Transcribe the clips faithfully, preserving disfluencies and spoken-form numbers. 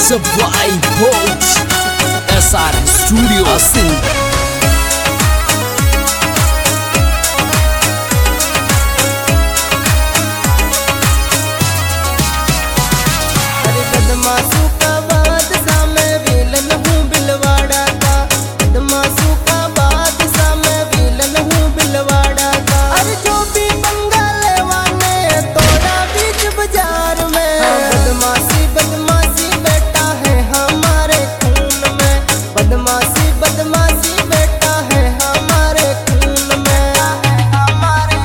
Supply Boats S R Studio Asin बदमाशों का बादशाह मैं विलन हूँ बिलवाड़ा का। बदमाशों का बादशाह मैं विलन हूँ बिलवाड़ा का। अरे जो भी पंगा लेवाने तोड़ा बीच बाजार में। बदमाशी बदमाशी बेटा है हमारे खून में। बदमाशी बदमाशी बेटा है हमारे खून में। हमारे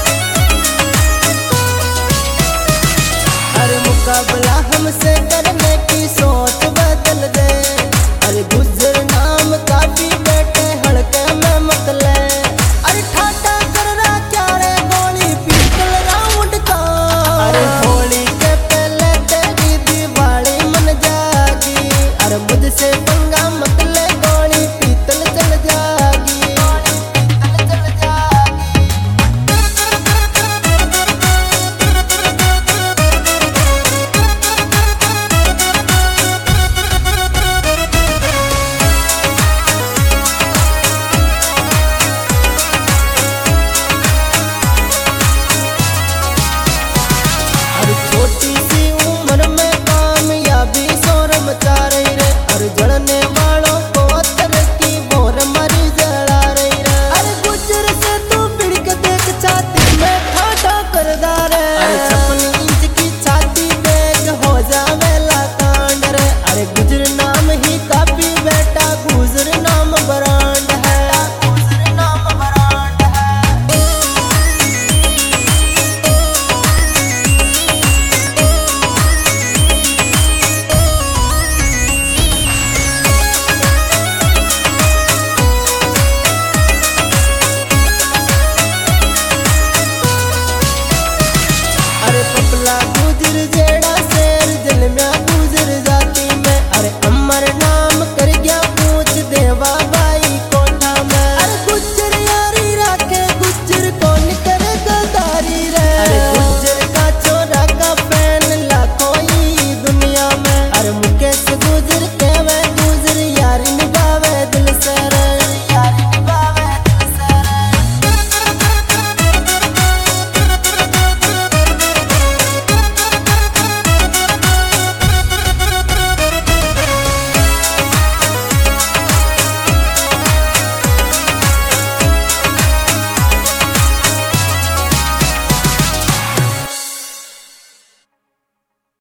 मुकाबला हमसे करने